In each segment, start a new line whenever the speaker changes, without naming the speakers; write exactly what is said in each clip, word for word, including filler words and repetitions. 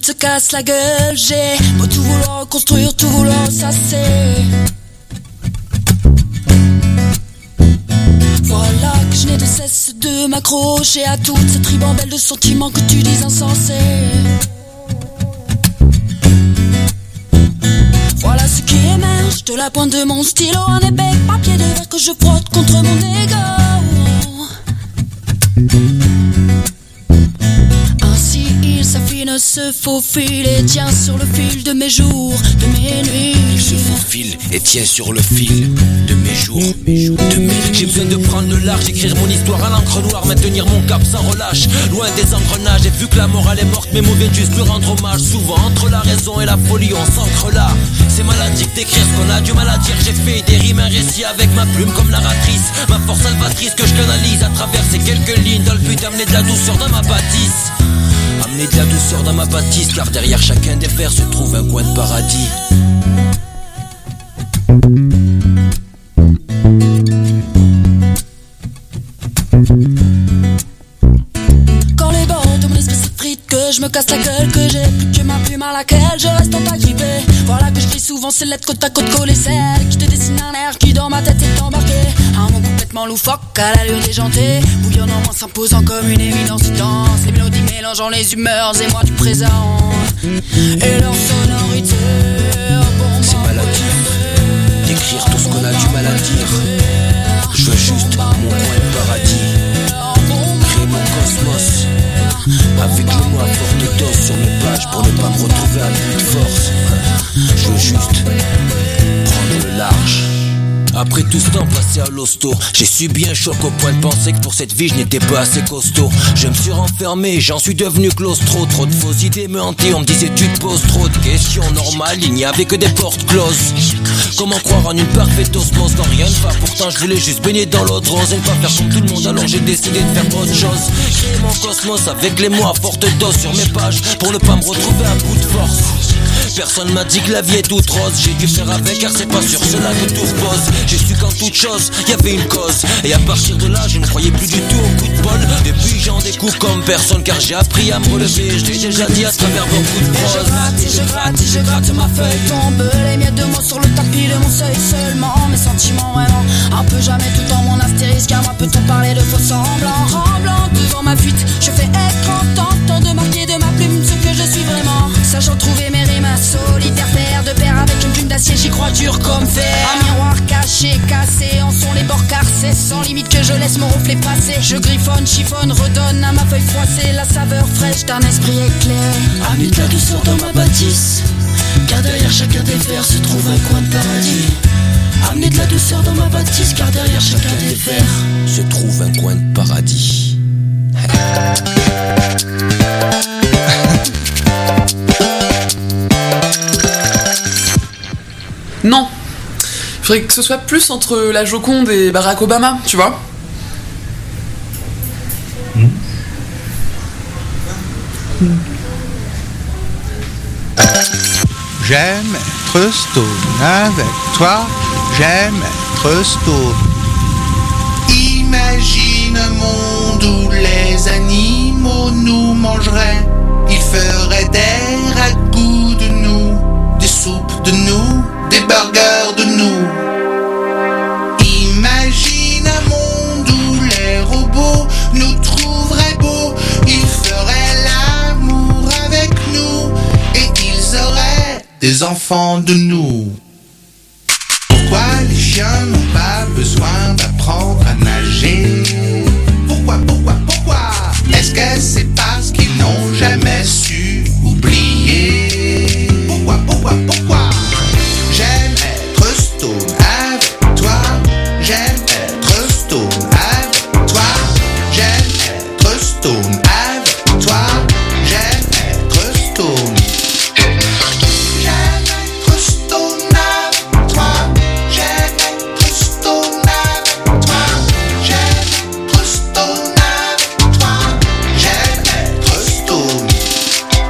vite se casse la gueule. J'ai beau tout vouloir reconstruire, tout vouloir s'asser. Voilà que je n'ai de cesse de m'accrocher à toute cette ribambelle de sentiments que tu dis insensés. Voilà ce qui émerge de la pointe de mon stylo, un épais papier de verre que je frotte contre mon ego. Ainsi il s'affine, se faufile et tient sur le fil de mes jours, de mes nuits.
Il se faufile et tient sur le fil de mes jours, de mes nuits. J'ai besoin de prendre le large, écrire mon histoire à l'encre noire, maintenir mon cap sans relâche, loin des engrenages. Et vu que la morale est morte, mes mots viennent juste lui rendre hommage. Souvent entre la raison et la folie on s'ancre là. C'est maladif d'écrire ce qu'on a du mal à dire. J'ai fait des rimes, un récit avec ma plume comme narratrice, ma force salvatrice que je canalise à travers ces quelques lignes, dans le but d'amener de la douceur dans ma bâtisse. Amener de la douceur dans ma bâtisse, car derrière chacun des vers se trouve un coin de paradis.
Quand les bords de mon esprit s'effritent, que je me casse la gueule, que j'ai plus que ma plume à laquelle je reste en agrippé. Voilà que j'écris souvent ces lettres côte à côte collées, celles qui te dessinent un air qui dans ma tête est embarqué. Un mot complètement loufoque à l'allure déjantée, bouillonnant moins s'imposant comme une évidence dense. Les mélodies mélangeant les humeurs et moi du présent et leur sonorité.
C'est maladif d'écrire tout ce qu'on a du mal à dire. Je veux juste mon coin de paradis, créer mon cosmos avec les mots à forte dose sur mes pages pour ne pas me retrouver à bout de force. Je veux juste prendre le large. Après tout ce temps passé à l'hosto, j'ai subi un choc au point de penser que pour cette vie je n'étais pas assez costaud. Je me suis renfermé, j'en suis devenu claustro. Trop de fausses idées me hantaient, on me disait tu te poses trop de questions normales, il n'y avait que des portes closes. Comment croire en une parfaite osmose quand rien ne va? Pourtant je voulais juste baigner dans l'eau de rose et ne pas faire comme tout le monde, alors j'ai décidé de faire autre chose. Créer mon cosmos avec les mots à forte dose sur mes pages pour ne pas me retrouver à bout de force. Personne m'a dit que la vie est toute rose, j'ai dû faire avec car c'est pas sur cela que tout repose. J'ai su qu'en toute chose, y avait une cause, et à partir de là je ne croyais plus du tout au coup de bol. Depuis j'en découvre comme personne car j'ai appris à me relever. Je l'ai déjà dit à travers beaucoup de prose.
Je gratte et je gratte et je gratte ma feuille tombe, les miettes de mots sur le tapis de mon seuil. Seulement mes sentiments vraiment, un peu jamais tout en mon astérisque, car moi peut-on parler de faux semblants. Remblant devant ma fuite, je fais écran tentant de marquer de ma plume ce que je suis vraiment, sachant trouver mes rimes solitaire, paire de paire avec une plume d'acier, j'y crois dur comme fer. Un miroir caché, cassé, en sont les bords carcés, sans limite que je laisse mon reflet passer. Je griffonne, chiffonne, redonne à ma feuille froissée la saveur fraîche d'un esprit éclairé. Amener de la douceur dans ma bâtisse, car derrière chacun des vers se trouve un coin de paradis. Amener de la douceur dans ma bâtisse, car derrière chacun des vers
se trouve un coin de paradis.
Non, il faudrait que ce soit plus entre la Joconde et Barack Obama, tu vois.
Mmh. Mmh. J'aime être stone avec toi, j'aime être stone. Imagine un monde où les animaux nous mangeraient, ils feraient des ragoûts de nous, des soupes de nous, des burgers de nous. Imagine un monde où les robots nous trouveraient beaux, ils feraient l'amour avec nous et ils auraient des enfants de nous. Pourquoi les chiens n'ont pas besoin d'apprendre à nager? Pourquoi, pourquoi, pourquoi? Est-ce que c'est parce qu'ils n'ont jamais su oublier? Pourquoi, pourquoi, pourquoi? J'aime être stone avec toi, j'aime être stone avec toi, j'aime être stone avec toi, j'aime être stone. J'aime être stone avec toi, j'aime être stone avec toi, j'aime être stone avec toi, j'aime être stone.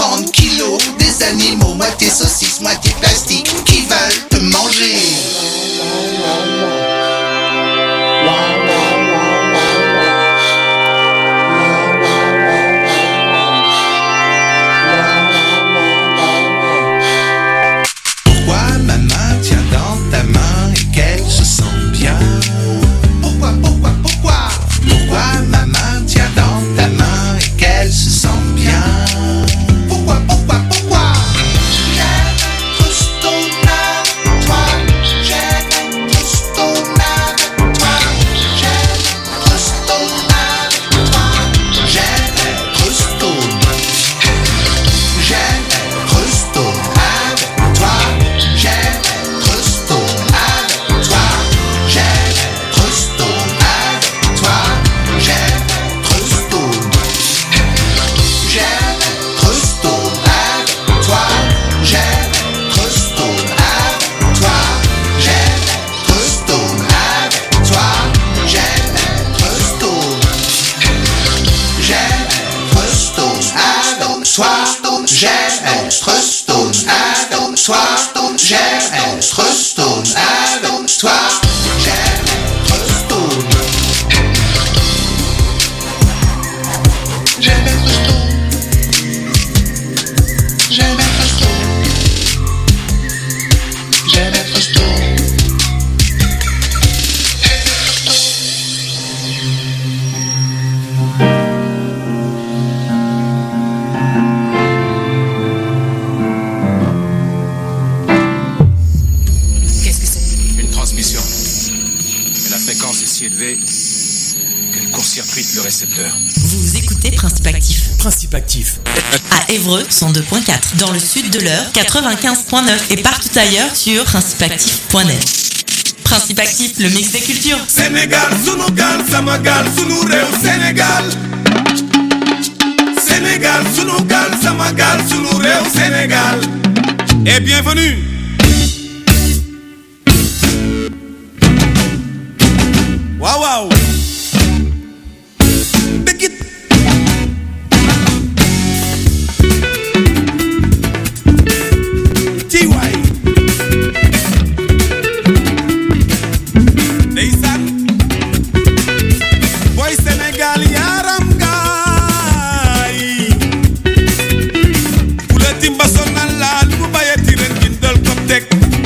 trente kilos, des animaux, moitié saucisse, moitié plastique, qui veulent te manger. Pourquoi ma main tient dans ta main et qu'elle se sent bien? Pourquoi, pourquoi, pourquoi? Pourquoi ma main tient dans ta main et qu'elle se sent bien? Pourquoi, pourquoi, pourquoi? J'aime être ton avec toi. J'aime être ton avec toi. J'aime être ton avec toi. J'aime être stone. J'aime être stone avec toi. J'aime être stone avec toi. J'aime être stone avec toi. J'aime être stone. J'aime être stone avec toi. J'aime être stone avec toi. J'aime être stone avec toi. J'aime être stone. J'aime être stone avec toi. J'aime être stone avec toi. J'aime être stone avec toi. J'aime être stone. J'aime être stone. J'aime être stone. J'aime être stone.
Qu'est-ce que c'est?
Une transmission. Mais la fréquence est si élevée qu'elle court-circuite le récepteur.
Vous écoutez Principe Actif.
Principe Actif.
À Évreux, cent deux virgule quatre. Dans le sud de l'Eure, quatre-vingt-quinze virgule neuf. Et partout ailleurs sur principe actif point net. Principe Actif, le mix des cultures.
Sénégal, sunu gaal, sama gaal, sunu réew Sénégal. Sénégal, sunu gaal, sama gaal, sunu réew Sénégal. Et bienvenue. Waaw waaw. Dëggit. Ci waay. Ndeysaan. Boy Sénégal yaram gaay. Ku la timba sonal la lu mu bayati ren gindal ko teg.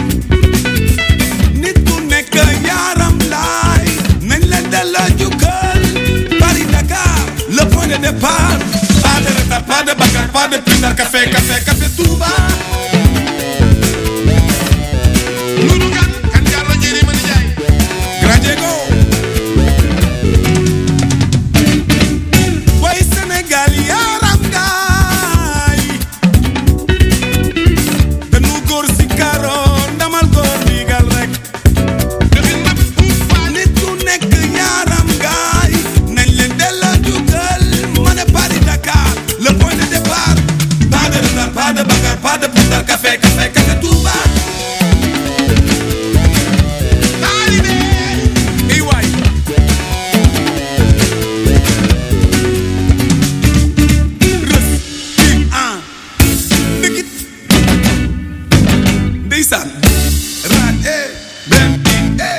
Nit ku nekk yaram laay. Nañ la delloo jukkal. Paris Dakar, le point de départ. Pas de retard, pas de bagarre, pas de pindar, café, café, café Touba. Lulu kan kan Diallo Njeri Mani Njaay. Grand Diego. Way Sénégal yaram gaay. Danu góor si karo ndamal góor digal rek. Nit ku nekk yaram gaay. Nañ leen delloo jukkal. Ma ne Paris Dakar, le point de départ. Pas de retard, pas de bagarre, pas de pindar, café, café, café Touba. Arrivé. Eh waay. Rës, king, ah. Dëggit. Ndeysaan. Raad, eh. Brem, king, eh.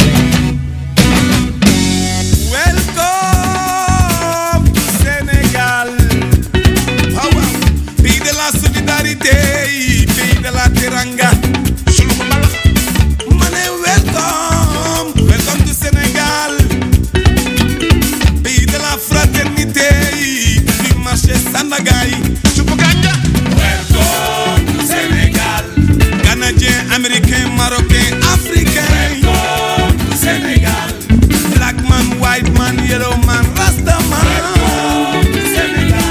Welcome to Sénégal. Waaw waaw. Pays de la solidarité, pays de la teranga. Sulu ko bala. Ma ne welcome, welcome to Sénégal. Pays de la fraternité, du marché Sandaga yi. Supu ganja. Welcome to Sénégal. Canadien, américain, marocain, africain. Welcome to Sénégal. Black man, white man, yellow man, rasta man. Welcome to Sénégal.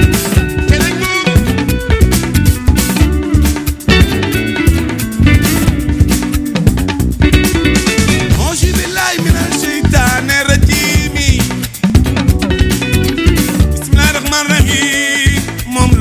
Auzu billahi mina shaytaani rajiim. Bismillahi rahmaani rahiim. Moom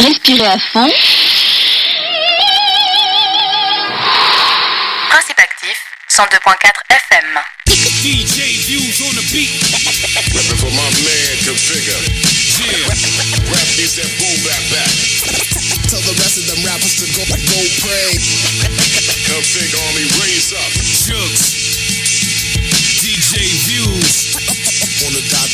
Respirez à fond.
Principe actif, cent deux point quatre F M.
D J Views on the beat.
Rapping for my man, Configure.
Yeah.
Rap needs that boom back back.
Tell the rest of them rappers to go, go pray.
Configure on me, raise up.
Jugs. D J Views.
On the dot.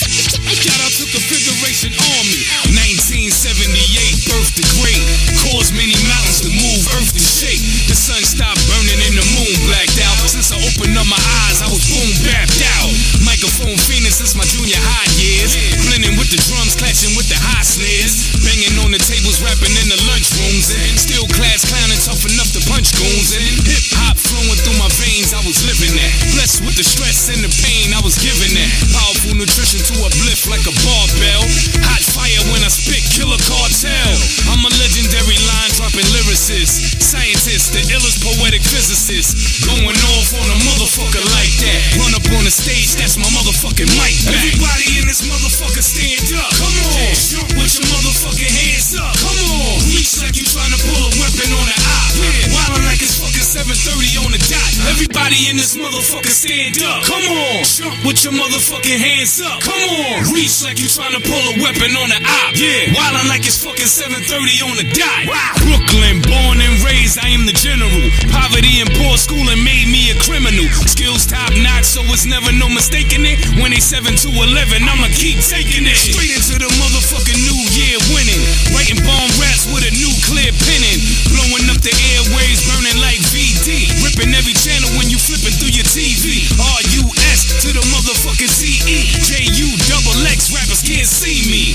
Shout out to Configuration Army. nineteen seventy-eight, birth to great. Caused many mountains to move, earth to shake. The sun stopped burning and the moon blacked out. Since I opened up my eyes, I was boom bapped out. Microphone fiending since my junior high years. Blending with the drums, clashing with the high snares. Banging on the tables, rapping in the lunchrooms. And still class clowning, tough enough to punch goons. And hip hop flowing through my veins, I was living that. Blessed with the stress and the pain, I was giving that. Powerful nutrition to uplift like a barbell. Hot fire when I spit, killer cartel. I'm a legendary line dropping lyricist. Scientist, the illest poetic physicist. Going off on a motherfucker like that. Run up on the stage, that's my motherfucking mic back. Everybody in this motherfucker stand up. Come on, jump with your motherfucking hands up. Come on, reach like you trying to pull a weapon on the eye. Yeah, wildin' like it's fucking seven thirty on the dot. Everybody in this motherfucker stand up. Come on, jump with your motherfucking hands up. Come on, reach like you trying to pull a weapon on the eye. Yeah, wildin' like it's fucking seven thirty on the dot. Wow. Brooklyn, born and raised, I am the general. Poverty and poor schooling made me a criminal. Skills top notch, so it's never no mistaking it. When they seven to eleven, I'ma keep taking it. Straight into the motherfucking new year winning. Writing bomb raps with a nuclear penning. Blowing up the airwaves, burning like V D. Ripping every channel when you flipping through your T V. R U S to the motherfucking C E. J U double X, rappers can't see me.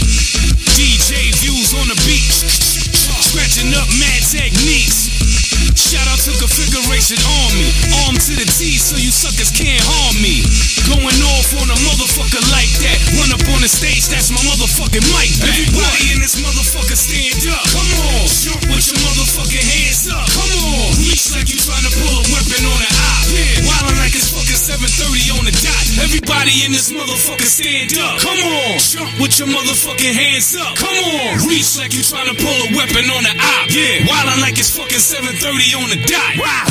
D J Views on the beat. Scratching up mad techniques. Shout out to Configuration Army. Arm to the T so you suckers can't harm me. Going off on a motherfucker like that. Run up on the stage, that's my motherfucking mic back. Everybody in this motherfucker stand up. Come on, jump with your motherfucking hands up. Come on, reach like you trying to pull a weapon on the eye. Yeah, wildin' like it's fucking seven thirty on the dot. Everybody in this motherfucker stand up. Come on, jump with your motherfucking hands up. Come on, reach like you trying to pull a weapon on the eye. Yeah, wildin' like it's fucking seven thirty on the dot. Wow.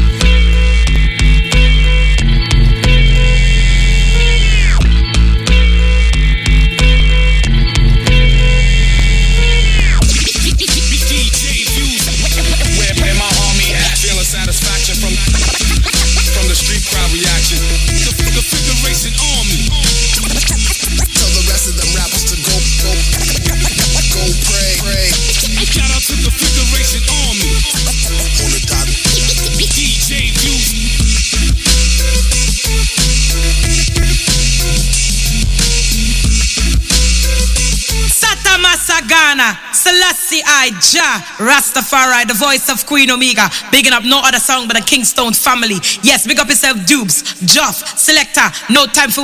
Satisfaction from from the street crowd reaction. The Configuration Army.
Tell the rest of them rappers to go, go, go pray, pray.
Shout out to the Configuration Army.
On the dot.
D J Views.
Masagana, Selassie I Jah, Rastafari, the voice of Queen Omega. Bigging up no other song but the Kingstone family. Yes, big up yourself, Dubes, Joff, Selector. No time for